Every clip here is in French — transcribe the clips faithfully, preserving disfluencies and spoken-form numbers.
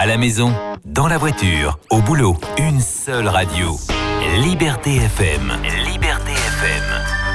À la maison, dans la voiture, au boulot, une seule radio. Liberté F M. Liberté F M.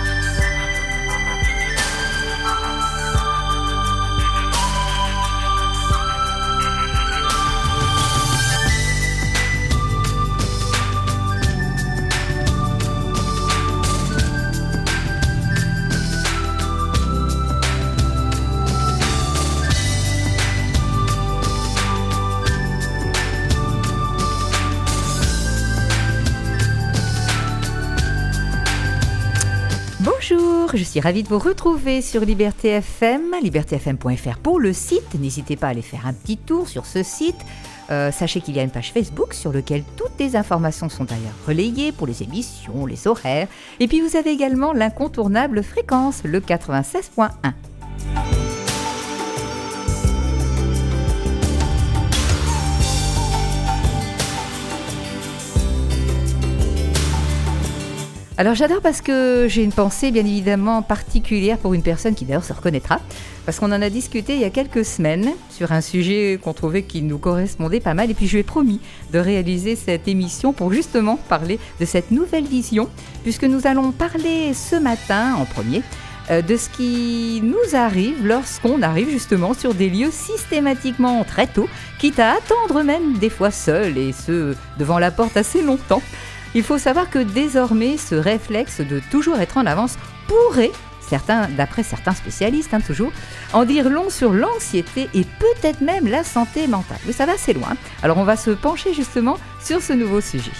Bonjour, je suis ravie de vous retrouver sur Liberté F M, liberté f m point f r pour le site. N'hésitez pas à aller faire un petit tour sur ce site. Euh, sachez qu'il y a une page Facebook sur laquelle toutes les informations sont d'ailleurs relayées pour les émissions, les horaires. Et puis vous avez également l'incontournable fréquence, le quatre-vingt-seize point un. Alors j'adore parce que j'ai une pensée bien évidemment particulière pour une personne qui d'ailleurs se reconnaîtra, parce qu'on en a discuté il y a quelques semaines sur un sujet qu'on trouvait qui nous correspondait pas mal, et puis je lui ai promis de réaliser cette émission pour justement parler de cette nouvelle vision, puisque nous allons parler ce matin en premier euh, de ce qui nous arrive lorsqu'on arrive justement sur des lieux systématiquement très tôt, quitte à attendre même des fois seul et ce devant la porte assez longtemps. Il faut savoir que désormais, ce réflexe de toujours être en avance pourrait, certains, d'après certains spécialistes, hein, toujours, en dire long sur l'anxiété et peut-être même la santé mentale. Mais ça va assez loin. Alors on va se pencher justement sur ce nouveau sujet.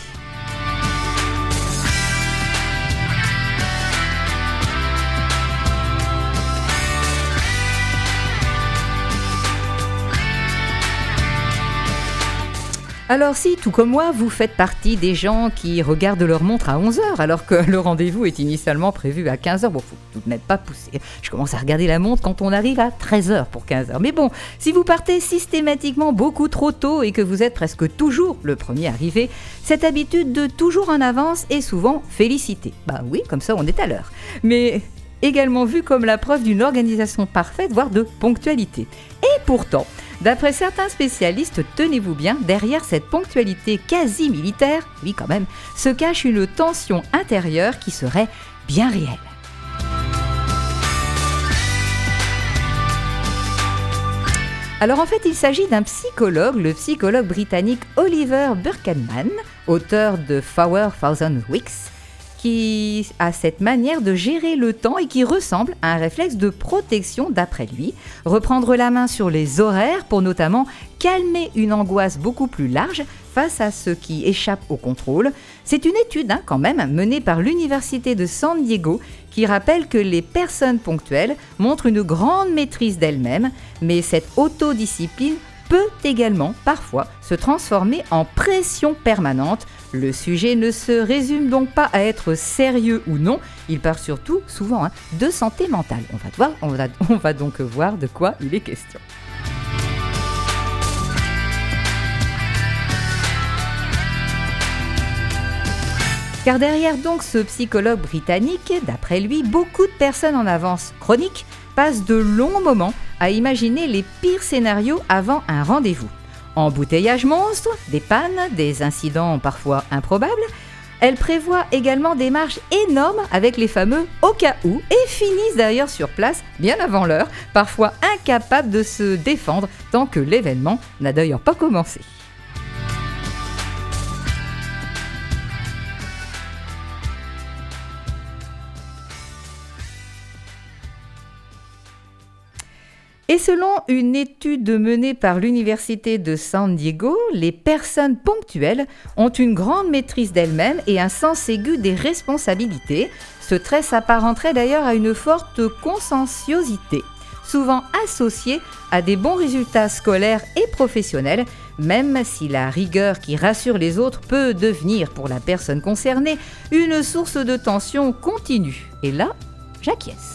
Alors si, tout comme moi, vous faites partie des gens qui regardent leur montre à onze heures alors que le rendez-vous est initialement prévu à quinze heures, bon, faut tout de même pas pousser. Je commence à regarder la montre quand on arrive à treize heures pour quinze heures. Mais bon, si vous partez systématiquement beaucoup trop tôt et que vous êtes presque toujours le premier arrivé, cette habitude de toujours en avance est souvent félicitée. Bah oui, comme ça on est à l'heure. Mais également vue comme la preuve d'une organisation parfaite, voire de ponctualité. Et pourtant, d'après certains spécialistes, tenez-vous bien, derrière cette ponctualité quasi militaire, oui quand même, se cache une tension intérieure qui serait bien réelle. Alors en fait, il s'agit d'un psychologue, le psychologue britannique Oliver Burkeman, auteur de Four Thousand Weeks, qui a cette manière de gérer le temps et qui ressemble à un réflexe de protection d'après lui. Reprendre la main sur les horaires pour notamment calmer une angoisse beaucoup plus large face à ce qui échappe au contrôle. C'est une étude hein, quand même menée par l'Université de San Diego qui rappelle que les personnes ponctuelles montrent une grande maîtrise d'elles-mêmes, mais cette autodiscipline peut également parfois se transformer en pression permanente. Le sujet ne se résume donc pas à être sérieux ou non, il parle surtout souvent hein, de santé mentale. On va, voir, on, va, on va donc voir de quoi il est question. Car derrière donc ce psychologue britannique, d'après lui, beaucoup de personnes en avance chronique passent de longs moments à imaginer les pires scénarios avant un rendez-vous. Embouteillage monstre, des pannes, des incidents parfois improbables. Elles prévoient également des marges énormes avec les fameux « au cas où » et finissent d'ailleurs sur place bien avant l'heure, parfois incapables de se défendre tant que l'événement n'a d'ailleurs pas commencé. Et selon une étude menée par l'Université de San Diego, les personnes ponctuelles ont une grande maîtrise d'elles-mêmes et un sens aigu des responsabilités. Ce trait s'apparenterait d'ailleurs à une forte conscienciosité, souvent associée à des bons résultats scolaires et professionnels, même si la rigueur qui rassure les autres peut devenir, pour la personne concernée, une source de tension continue. Et là, j'acquiesce.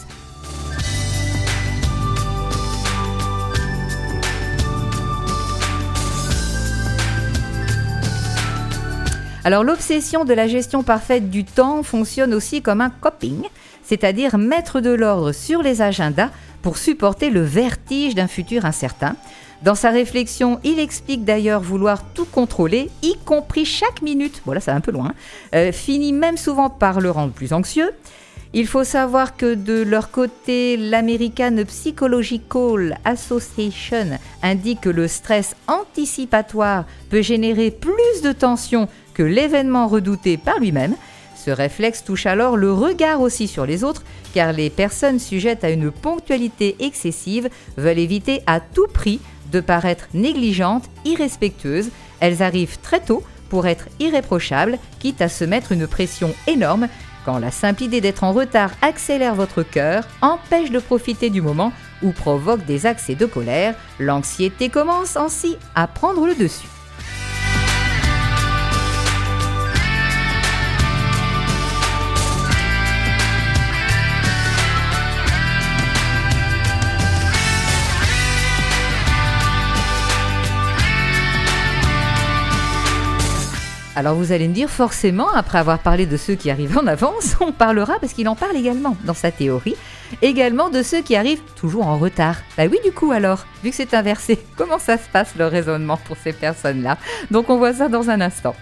Alors l'obsession de la gestion parfaite du temps fonctionne aussi comme un coping, c'est-à-dire mettre de l'ordre sur les agendas pour supporter le vertige d'un futur incertain. Dans sa réflexion, il explique d'ailleurs vouloir tout contrôler, y compris chaque minute, bon là c'est un peu loin, euh, finit même souvent par le rendre plus anxieux. Il faut savoir que de leur côté, l'American Psychological Association indique que le stress anticipatoire peut générer plus de tension que l'événement redouté par lui-même. Ce réflexe touche alors le regard aussi sur les autres, car les personnes sujettes à une ponctualité excessive veulent éviter à tout prix de paraître négligentes, irrespectueuses. Elles arrivent très tôt pour être irréprochables, quitte à se mettre une pression énorme. Quand la simple idée d'être en retard accélère votre cœur, empêche de profiter du moment ou provoque des accès de colère, l'anxiété commence ainsi à prendre le dessus. Alors vous allez me dire, forcément, après avoir parlé de ceux qui arrivent en avance, on parlera, parce qu'il en parle également dans sa théorie, également de ceux qui arrivent toujours en retard. Bah oui, du coup alors, vu que c'est inversé, comment ça se passe le raisonnement pour ces personnes-là? Donc on voit ça dans un instant.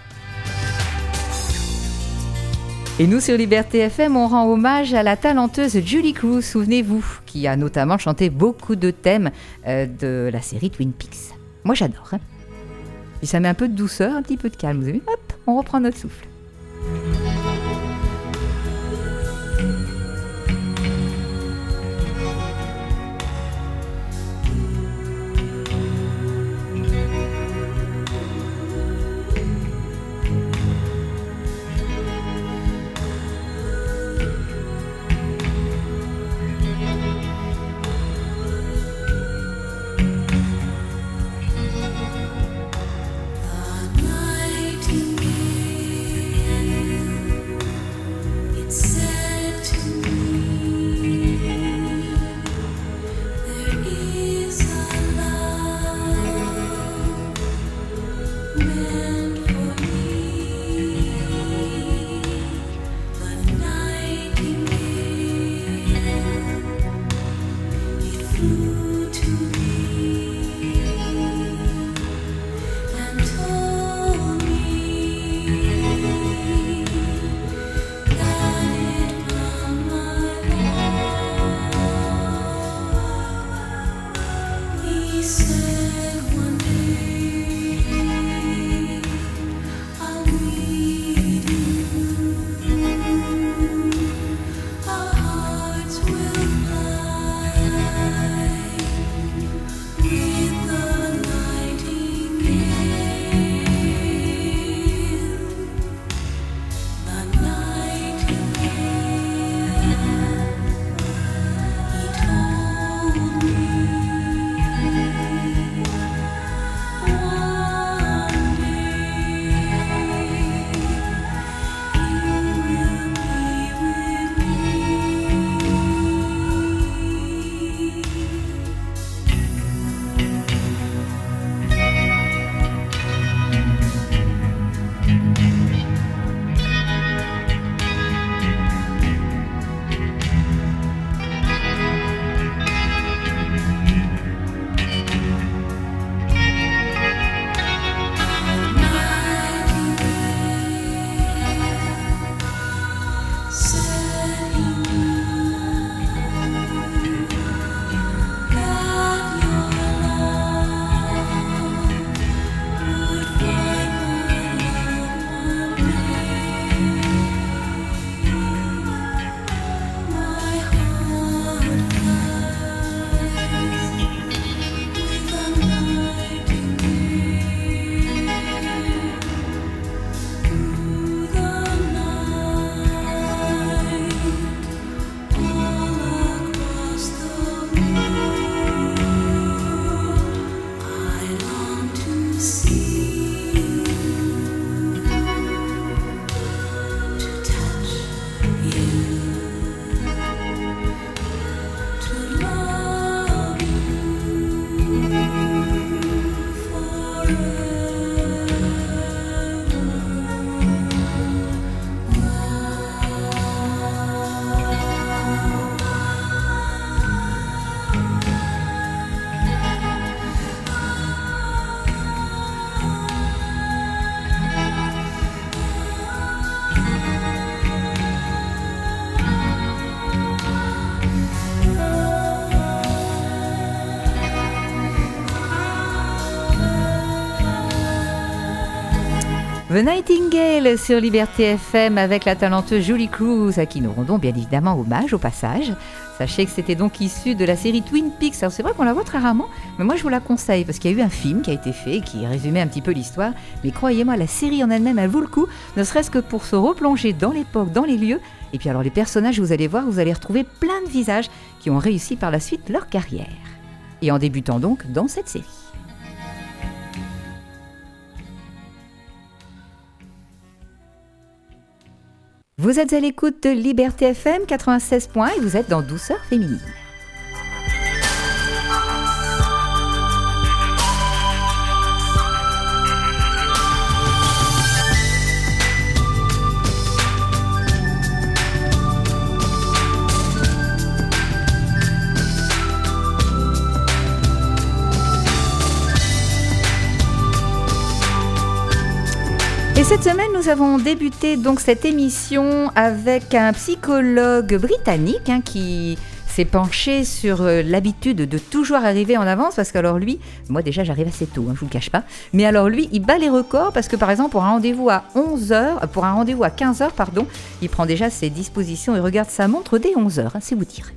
Et nous, sur Liberté F M, on rend hommage à la talenteuse Julie Cruz, souvenez-vous, qui a notamment chanté beaucoup de thèmes euh, de la série Twin Peaks. Moi j'adore, hein. Puis ça met un peu de douceur, un petit peu de calme. Vous avez vu ? Hop, on reprend notre souffle. The Nightingale sur Liberté F M avec la talenteuse Julie Cruz, à qui nous rendons bien évidemment hommage au passage. Sachez que c'était donc issu de la série Twin Peaks. Alors c'est vrai qu'on la voit très rarement, mais moi je vous la conseille parce qu'il y a eu un film qui a été fait qui résumait un petit peu l'histoire. Mais croyez-moi, la série en elle-même, elle vaut le coup, ne serait-ce que pour se replonger dans l'époque, dans les lieux. Et puis alors les personnages, vous allez voir, vous allez retrouver plein de visages qui ont réussi par la suite leur carrière. Et en débutant donc dans cette série. Vous êtes à l'écoute de Liberté F M quatre-vingt-seize points et vous êtes dans Douceur féminine. Et cette semaine, nous avons débuté donc cette émission avec un psychologue britannique hein, qui s'est penché sur euh, l'habitude de toujours arriver en avance parce qu'alors lui, moi déjà j'arrive assez tôt, hein, je vous le cache pas, mais alors lui, il bat les records parce que par exemple pour un rendez-vous à onze heures, pour un rendez-vous à quinze heures, pardon, il prend déjà ses dispositions et regarde sa montre dès onze heures, hein, c'est vous dire.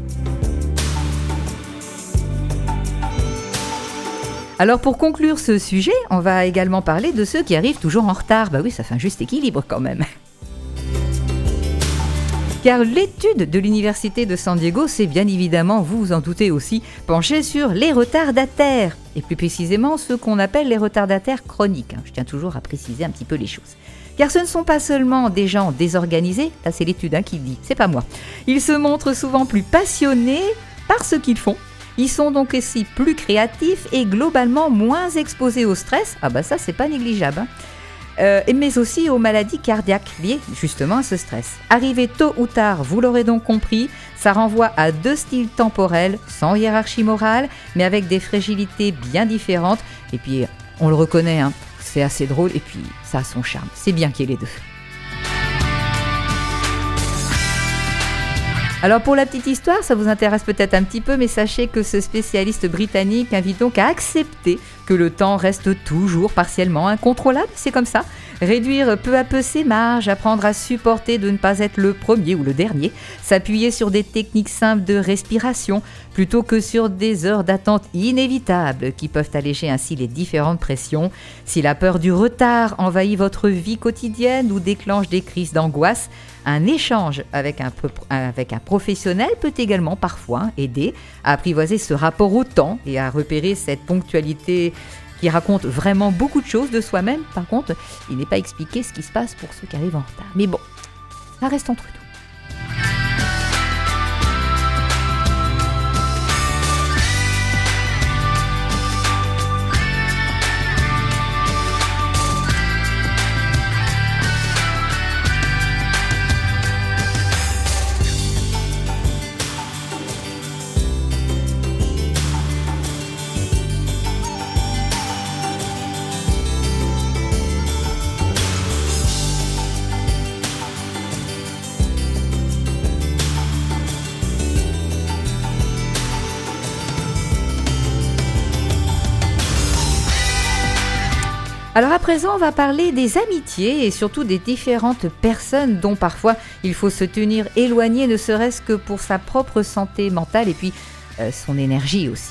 Alors pour conclure ce sujet, on va également parler de ceux qui arrivent toujours en retard. Bah oui, ça fait un juste équilibre quand même. Car l'étude de l'université de San Diego s'est bien évidemment, vous vous en doutez aussi, penchée sur les retardataires. Et plus précisément ceux qu'on appelle les retardataires chroniques. Je tiens toujours à préciser un petit peu les choses. Car ce ne sont pas seulement des gens désorganisés, là c'est l'étude hein, qui le dit, c'est pas moi. Ils se montrent souvent plus passionnés par ce qu'ils font. Ils sont donc aussi plus créatifs et globalement moins exposés au stress. Ah bah ça, c'est pas négligeable. Hein. Euh, mais aussi aux maladies cardiaques liées justement à ce stress. Arrivé tôt ou tard, vous l'aurez donc compris, ça renvoie à deux styles temporels, sans hiérarchie morale, mais avec des fragilités bien différentes. Et puis, on le reconnaît, hein, c'est assez drôle et puis ça a son charme. C'est bien qu'il y ait les deux. Alors pour la petite histoire, ça vous intéresse peut-être un petit peu, mais sachez que ce spécialiste britannique invite donc à accepter que le temps reste toujours partiellement incontrôlable, c'est comme ça. Réduire peu à peu ses marges, apprendre à supporter de ne pas être le premier ou le dernier, s'appuyer sur des techniques simples de respiration plutôt que sur des heures d'attente inévitables qui peuvent alléger ainsi les différentes pressions. Si la peur du retard envahit votre vie quotidienne ou déclenche des crises d'angoisse, un échange avec un, avec un professionnel peut également parfois aider à apprivoiser ce rapport au temps et à repérer cette ponctualité qui raconte vraiment beaucoup de choses de soi-même. Par contre, il n'est pas expliqué ce qui se passe pour ceux qui arrivent en retard. Mais bon, ça reste entre nous. Alors à présent, on va parler des amitiés et surtout des différentes personnes dont parfois il faut se tenir éloigné, ne serait-ce que pour sa propre santé mentale et puis euh, son énergie aussi.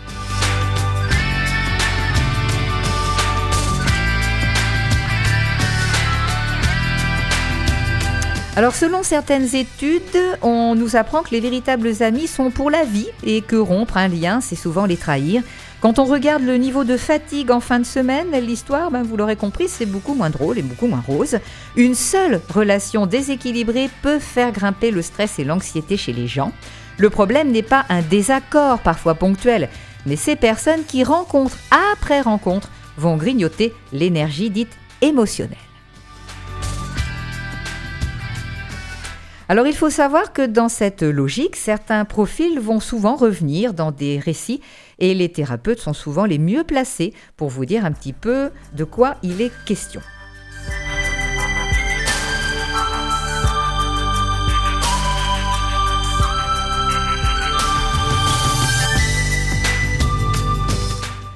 Alors selon certaines études, on nous apprend que les véritables amis sont pour la vie et que rompre un lien, c'est souvent les trahir. Quand on regarde le niveau de fatigue en fin de semaine, l'histoire, ben vous l'aurez compris, c'est beaucoup moins drôle et beaucoup moins rose. Une seule relation déséquilibrée peut faire grimper le stress et l'anxiété chez les gens. Le problème n'est pas un désaccord, parfois ponctuel, mais ces personnes qui, rencontre après rencontre, vont grignoter l'énergie dite émotionnelle. Alors il faut savoir que dans cette logique, certains profils vont souvent revenir dans des récits et les thérapeutes sont souvent les mieux placés pour vous dire un petit peu de quoi il est question.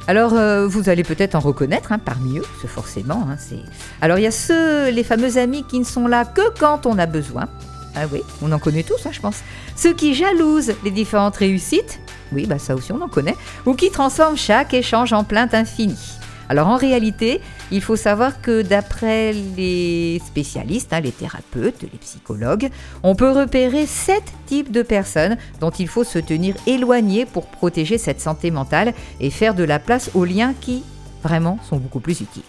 Alors, euh, vous allez peut-être en reconnaître hein, parmi eux, c'est forcément. Hein, c'est... Alors, il y a ceux, les fameux amis qui ne sont là que quand on a besoin. Ah oui, on en connaît tous, hein, je pense. Ceux qui jalousent les différentes réussites. Oui, bah ça aussi, on en connaît. Ou qui transforment chaque échange en plainte infinie. Alors, en réalité, il faut savoir que d'après les spécialistes, hein, les thérapeutes, les psychologues, on peut repérer sept types de personnes dont il faut se tenir éloigné pour protéger cette santé mentale et faire de la place aux liens qui, vraiment, sont beaucoup plus utiles.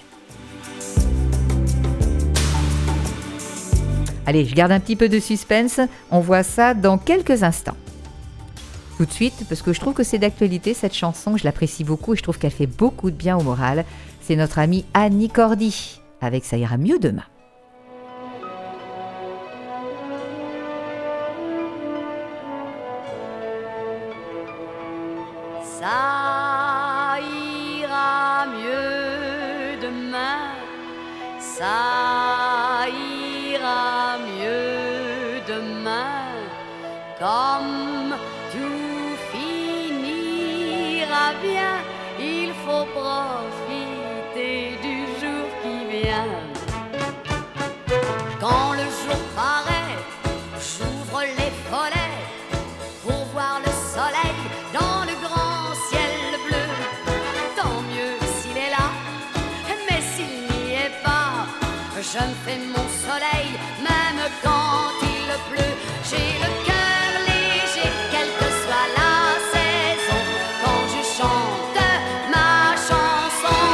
Allez, je garde un petit peu de suspense, on voit ça dans quelques instants. Tout de suite, parce que je trouve que c'est d'actualité cette chanson, je l'apprécie beaucoup et je trouve qu'elle fait beaucoup de bien au moral. C'est notre amie Annie Cordy, avec Ça ira mieux demain. Ça ira mieux demain, ça ira mieux demain, comme tout finira bien, il faut profiter du jour qui vient. Quand le jour paraît, j'ouvre les volets pour voir le soleil dans le grand ciel bleu. Tant mieux s'il est là, mais s'il n'y est pas, je me fais mon soleil même quand il pleut. J'ai le cœur léger, quelle que soit la saison, quand je chante ma chanson.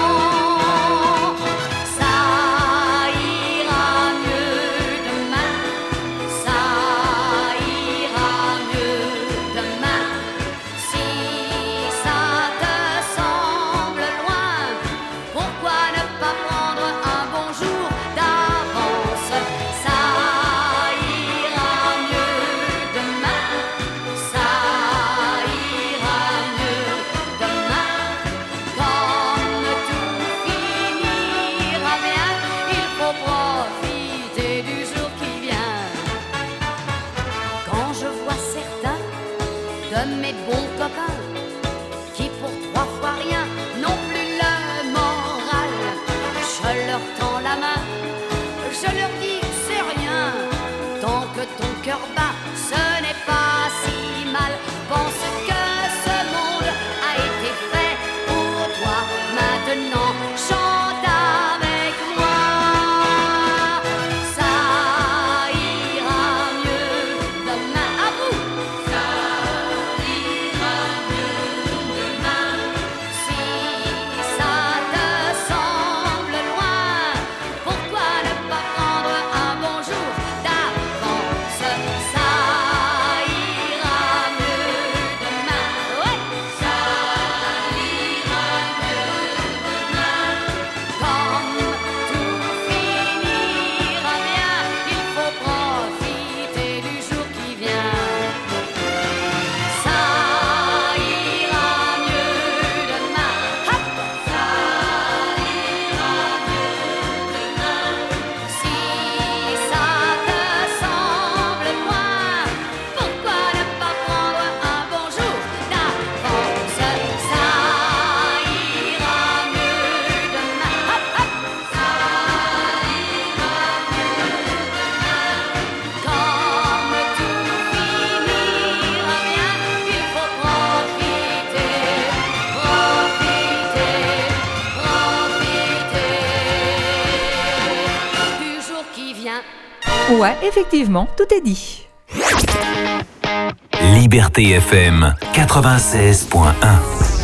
Ça ira mieux demain, ça ira mieux demain. Si ça te semble loin, pourquoi ne pas prendre un bon jour d'avance? Ça ira mieux demain, ça ira mieux demain. Comme tout finira bien, il faut profiter du jour qui vient. Quand je vois certains de mes bons copains qui pour trois fois rien n'ont plus le moral, je leur tends la main, je leur dis c'est rien, tant que ton cœur bat, ce n'est pas si mal. Pense que ce monde a été fait pour toi, maintenant chante avec moi. Ça ira mieux demain, à vous. Ça ira mieux demain. Si ça te semble loin, pourquoi ne pas prendre un bon jour d'avance? Ça ira mieux demain, ouais. Ça ira mieux demain. Comme tout finira bien, il faut profiter du jour qui vient. Ça ira mieux demain, hop. Ça ira mieux demain. Si ça te semble loin, pourquoi ne pas prendre un bon jour d'avance? Ça ira mieux demain, hop hop. Ça ira mieux demain. Comme tout finira bien, il faut profiter, profiter, profiter du jour qui vient. Ouais, effectivement, tout est dit. Liberté F M quatre-vingt-seize point un.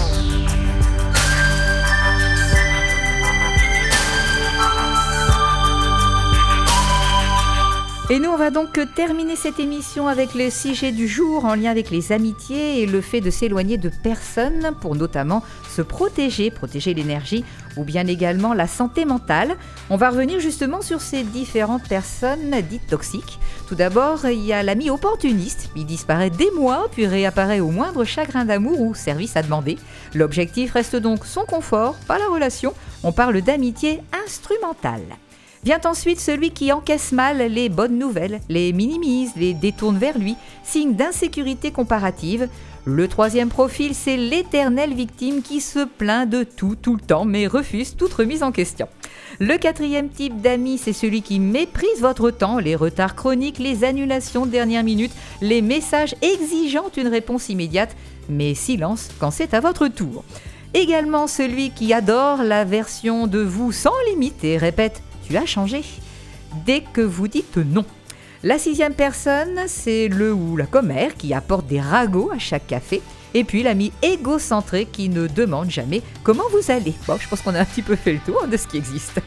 Et nous, on va donc terminer cette émission avec le sujet du jour en lien avec les amitiés et le fait de s'éloigner de personnes pour notamment se protéger, protéger l'énergie ou bien également la santé mentale. On va revenir justement sur ces différentes personnes dites toxiques. Tout d'abord, il y a l'ami opportuniste. Il disparaît des mois puis réapparaît au moindre chagrin d'amour ou service à demander. L'objectif reste donc son confort, pas la relation. On parle d'amitié instrumentale. Vient ensuite celui qui encaisse mal les bonnes nouvelles, les minimise, les détourne vers lui, signe d'insécurité comparative. Le troisième profil, c'est l'éternelle victime qui se plaint de tout, tout le temps, mais refuse toute remise en question. Le quatrième type d'amis, c'est celui qui méprise votre temps, les retards chroniques, les annulations de dernière minute, les messages exigeant une réponse immédiate, mais silence quand c'est à votre tour. Également celui qui adore la version de vous sans limite et répète « tu as changé » dès que vous dites non. La sixième personne, c'est le ou la commère qui apporte des ragots à chaque café. Et puis l'ami égocentré qui ne demande jamais comment vous allez. Bon, je pense qu'on a un petit peu fait le tour de ce qui existe.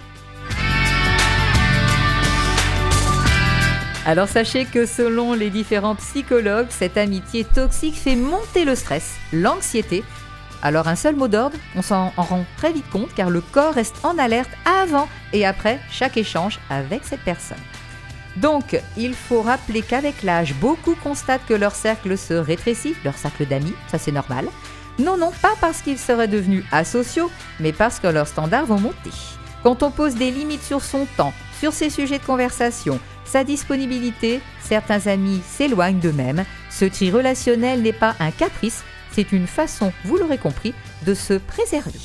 Alors sachez que selon les différents psychologues, cette amitié toxique fait monter le stress, l'anxiété. Alors un seul mot d'ordre, on s'en rend très vite compte car le corps reste en alerte avant et après chaque échange avec cette personne. Donc, il faut rappeler qu'avec l'âge, beaucoup constatent que leur cercle se rétrécit, leur cercle d'amis, ça c'est normal. Non, non, pas parce qu'ils seraient devenus asociaux, mais parce que leurs standards vont monter. Quand on pose des limites sur son temps, sur ses sujets de conversation, sa disponibilité, certains amis s'éloignent d'eux-mêmes. Ce tri relationnel n'est pas un caprice, c'est une façon, vous l'aurez compris, de se préserver.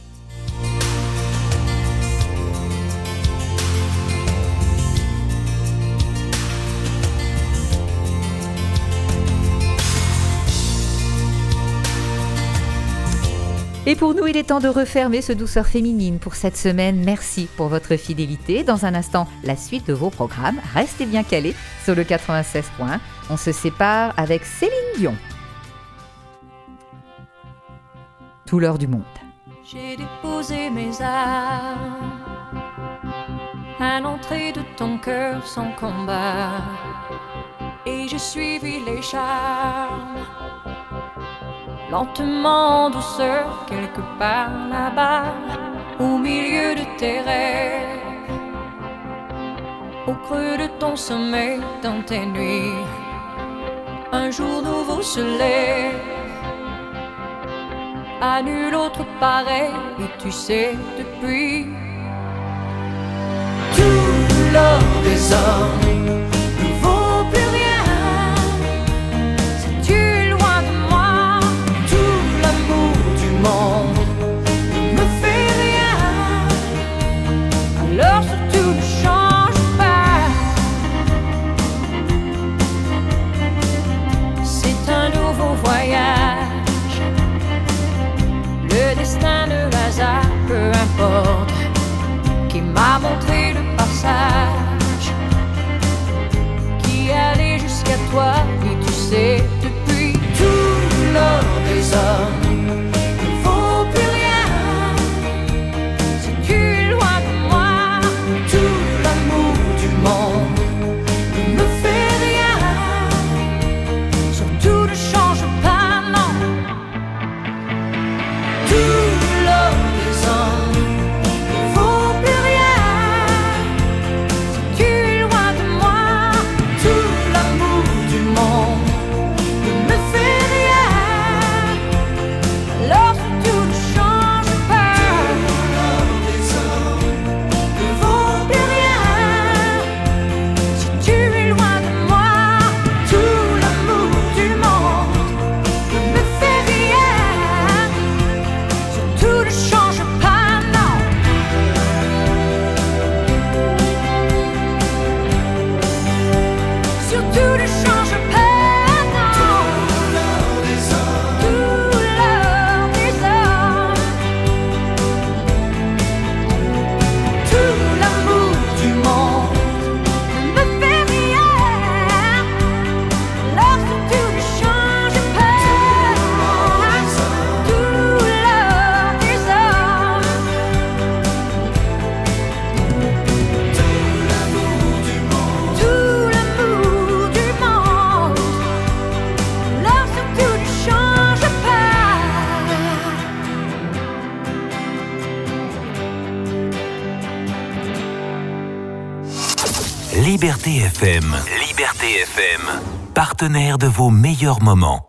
Et pour nous, il est temps de refermer ce Douceur féminine pour cette semaine. Merci pour votre fidélité. Dans un instant, la suite de vos programmes. Restez bien calés sur le quatre-vingt-seize point un. On se sépare avec Céline Dion. Tout l'heure du monde. J'ai déposé mes armes à l'entrée de ton cœur sans combat, et j'ai suivi les charmes lentement, en douceur, quelque part là-bas, au milieu de tes rêves, au creux de ton sommeil, dans tes nuits. Un jour nouveau se lève, à nul autre pareil, et tu sais depuis, tout l'or des hommes ne vaut plus rien. Ne me fait rien, alors surtout ne change pas. C'est un nouveau voyage, le destin, le hasard, peu importe, qui m'a montré le passage, qui allait jusqu'à toi, et tu sais depuis, tout l'or des hommes Liberté F M. Liberté F M. Partenaire de vos meilleurs moments.